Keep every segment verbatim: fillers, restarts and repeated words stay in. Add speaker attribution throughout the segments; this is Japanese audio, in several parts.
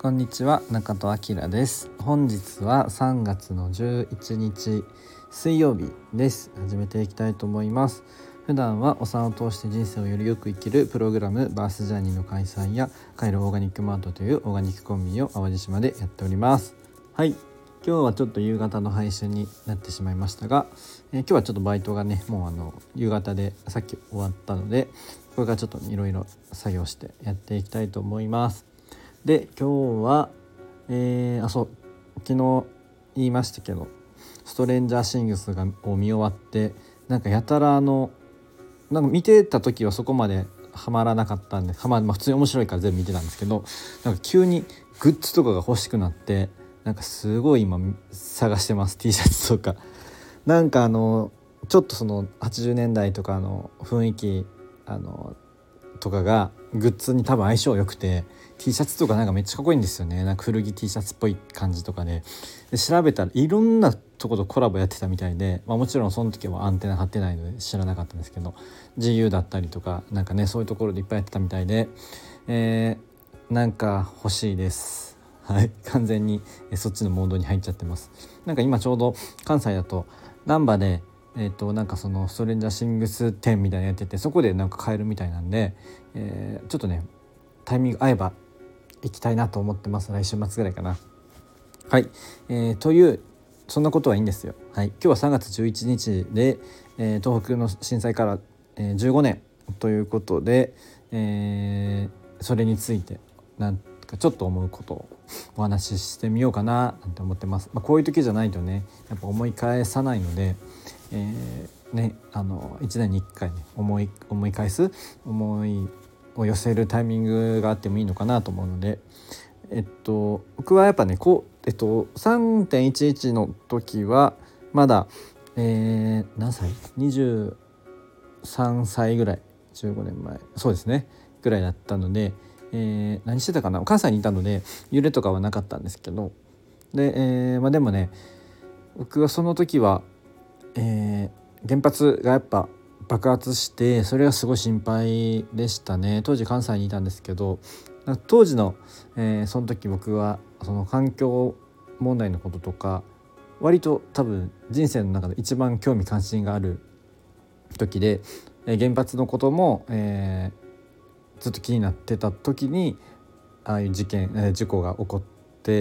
Speaker 1: こんにちは、中戸明です。本日はさんがつのじゅういちにち水曜日です。始めていきたいと思います。普段はお産を通して人生をよりよく生きるプログラムバースジャーニーの開催やカイロオーガニックマートというオーガニックコンビニを淡路島でやっております。はい、今日はちょっと夕方の配信になってしまいましたが、えー、今日はちょっとバイトがねもうあの夕方でさっき終わったので、これからちょっといろいろ作業してやっていきたいと思います。で今日は、えー、あそう昨日言いましたけどストレンジャーシングスがを見終わって、なんかやたらあのなんか見てた時はそこまでハマらなかったんで、はま、まあ普通に面白いから全部見てたんですけど、なんか急にグッズとかが欲しくなって、なんかすごい今探してます。 T シャツとかなんかあのちょっとそのはちじゅうねんだいとかの雰囲気あのとかがグッズに多分相性良くて、 T シャツとかなんかめっちゃかっこいいんですよね。なんか古着 T シャツっぽい感じとか で, で調べたらいろんなとことコラボやってたみたいで、まあ、もちろんその時はアンテナ張ってないので知らなかったんですけど、 ジーユー だったりとかなんかねそういうところでいっぱいやってたみたいで、えー、なんか欲しいです。はい、完全にそっちのモードに入っちゃってます。なんか今ちょうど関西だと難波でえー、となんかそのストレンジャーシングス展みたいなのやってて、そこでなんか買えるみたいなんで、えー、ちょっとねタイミング合えば行きたいなと思ってます。来週末ぐらいかな。はい、えー、というそんなことはいいんですよ。はい、今日はさんがつじゅういちにちで、えー、東北の震災から、えー、じゅうごねんということで、えー、それについてなんかちょっと思うことをお話ししてみようかななんて思ってます。まあ、こういう時じゃないとねやっぱ思い返さないので、えーね、あのいちねんにいっかい、ね、思い思い返す思いを寄せるタイミングがあってもいいのかなと思うので、えっと僕はやっぱねこう、えっと、さんてんいちいち の時はまだ、えー、何歳 ?にじゅうさんさいぐらい、じゅうごねんまえそうですねぐらいだったので、えー、何してたかな、関西にいたので揺れとかはなかったんですけど、で、えーまあ、でもね僕はその時はえー、原発がやっぱ爆発して、それがすごい心配でしたね。当時関西にいたんですけど、当時の、えー、その時僕はその環境問題のこととか割と多分人生の中で一番興味関心がある時で、えー、原発のことも、えー、ずっと気になってた時にああいう事件、えー、事故が起こって、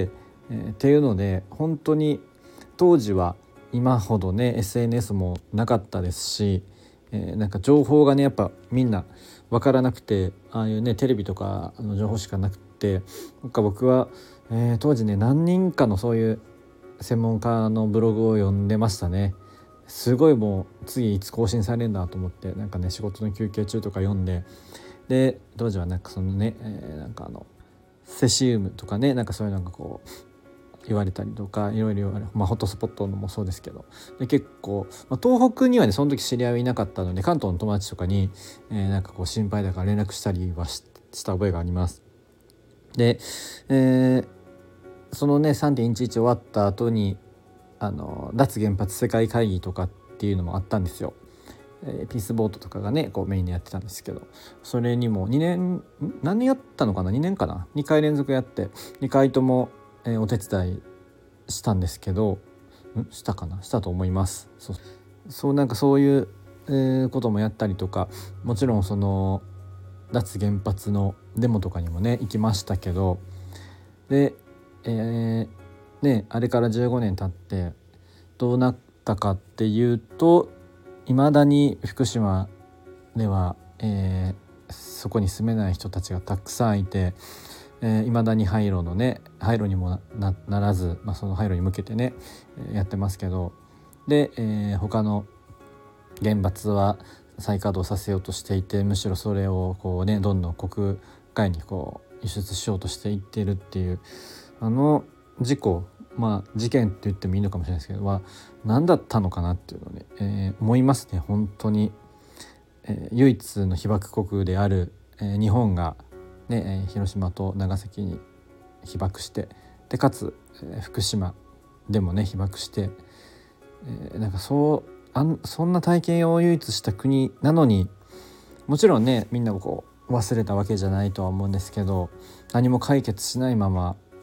Speaker 1: えー、っていうので本当に当時は今ほどね エスエヌエス もなかったですし、えー、なんか情報がねやっぱみんな分からなくて、ああいうねテレビとかの情報しかなくて、なんか僕は、えー、当時ね何人かのそういう専門家のブログを読んでましたね。すごいもう次いつ更新されるんだと思って、なんかね仕事の休憩中とか読んで、で当時はなんかそのね、えー、なんかあのセシウムとかねなんかそういうのがこう言われたりとかいろいろ言われ、まあ、ホットスポットのもそうですけど、で結構、まあ、東北にはねその時知り合いいなかったので関東の友達とかに、えー、なんかこう心配だから連絡したりは し, した覚えがあります。で、えー、そのね さんてんいちいち 終わった後にあの脱原発世界会議とかっていうのもあったんですよ。えー、ピースボートとかがねこうメインでやってたんですけど、それにもにねん何年やったのかなにねんかなにかい連続やってにかいともえー、お手伝いしたんですけど、んしたかなしたと思います。そう、そうなんかそういう、えー、こともやったりとか、もちろんその脱原発のデモとかにもね行きましたけど、で、えー、ねあれからじゅうごねん経ってどうなったかっていうと、いまだに福島では、えー、そこに住めない人たちがたくさんいて、えー、未だに廃炉のね廃炉にも な, ならず、まあ、その廃炉に向けてね、えー、やってますけど、で、えー、他の原発は再稼働させようとしていて、むしろそれをこうねどんどん国外にこう輸出しようとしていってるっていうあの事故、まあ事件って言ってもいいのかもしれないですけどは何だったのかなっていうのをね、えー、思いますね。本当に、えー、唯一の被爆国である、えー、日本がね、広島と長崎に被爆して、でかつ、えー、福島でもね被爆して、えー、なんかそうあんそんな体験を唯一した国なのに、もちろんねみんなをこう忘れたわけじゃないとは思うんですけど、何も解決しないまま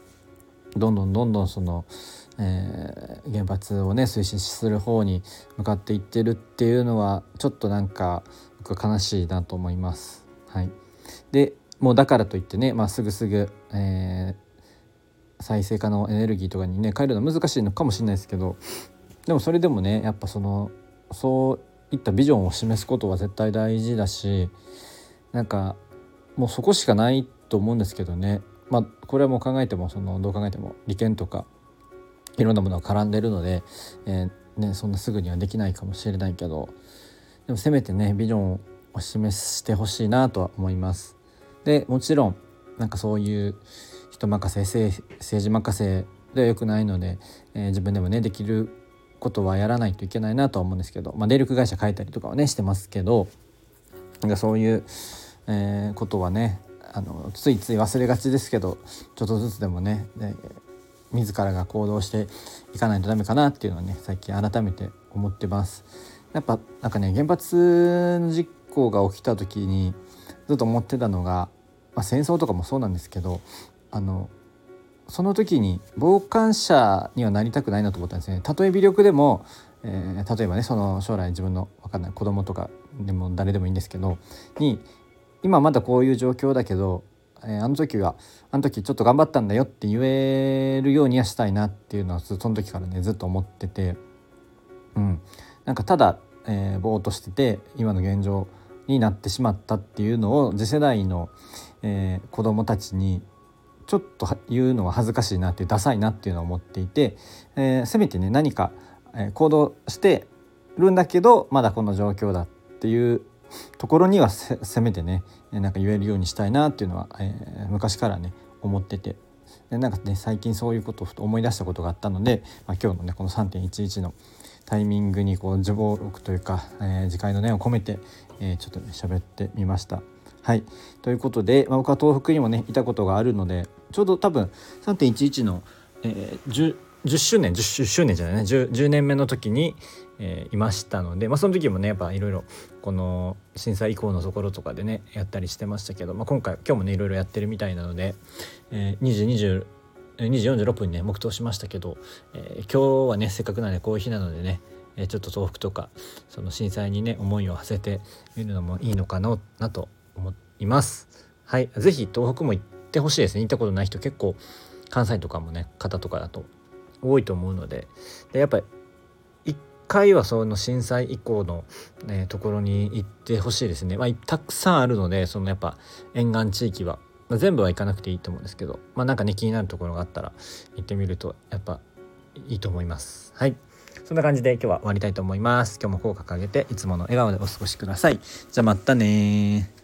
Speaker 1: どんどんどんどんその、えー、原発をね推進する方に向かっていってるっていうのはちょっとなんか僕は悲しいなと思います。はい、でもうだからといってね、まあ、すぐすぐ、えー、再生可能エネルギーとかにね変えるのは難しいのかもしれないですけど、でもそれでもねやっぱそのそういったビジョンを示すことは絶対大事だし、なんかもうそこしかないと思うんですけどね。まあこれはもう考えてもそのどう考えても利権とかいろんなものが絡んでるので、えーね、そんなすぐにはできないかもしれないけど、でもせめてねビジョンを示してほしいなとは思います。でもちろんなんかそういう人任せ 政, 政治任せでは良くないので、えー、自分でもねできることはやらないといけないなとは思うんですけど、まあ、電力会社変えたりとかはねしてますけど、なんかそういう、えー、ことはねあのついつい忘れがちですけど、ちょっとずつでもねで自らが行動していかないとダメかなっていうのはね最近改めて思ってます。やっぱなんかね原発の事故が起きた時にずっと思ってたのが、まあ、戦争とかもそうなんですけど、あのその時に傍観者にはなりたくないなと思ったんですね。たとえ微力でも、えー、例えばねその将来自分の分かんない子供とかでも誰でもいいんですけどに今まだこういう状況だけど、えー、あの時はあの時ちょっと頑張ったんだよって言えるようにはしたいなっていうのはその時からねずっと思ってて、うん、なんかただ、えー、ぼーっとしてて今の現状になってしまったっていうのを次世代の、えー、子供たちにちょっと言うのは恥ずかしいなってダサいなっていうのを思っていて、えー、せめてね何か、えー、行動してるんだけどまだこの状況だっていうところには せ, せめてねなんか言えるようにしたいなっていうのは、えー、昔からね思ってて、でなんかね最近そういうことをふと思い出したことがあったので、まあ、今日のねこの さんてんいちいち のタイミングにこう自暴録というか、えー、自戒の念を込めて、えー、ちょっとね喋ってみました。はい、ということで、まあ、僕は東北にもねいたことがあるので、ちょうど多分 さんてんいちいち の、えー、10, 10周年 10, 10周年じゃないね 10, じゅうねんめの時に、えー、いましたので、まあ、その時もねやっぱいろいろこの震災以降のところとかでねやったりしてましたけど、まあ、今回今日もねいろいろやってるみたいなので、えー、にじにじよんじよんじゅうろっぷんにね黙祷しましたけど、えー、今日はねせっかくなんでこういう日なのでねちょっと東北とかその震災にね思いを馳せてみるのもいいのかなと思います。はい、ぜひ東北も行ってほしいですね。行ったことない人結構関西とかもね方とかだと多いと思うので、でやっぱり一回はその震災以降の、ね、ところに行ってほしいですね。まあ、たくさんあるのでそのやっぱ沿岸地域は、まあ、全部は行かなくていいと思うんですけど、まあ、なんかね気になるところがあったら行ってみるとやっぱいいと思います。はい、そんな感じで今日は終わりたいと思います。今日も口角上げていつもの笑顔でお過ごしください。じゃあまたね。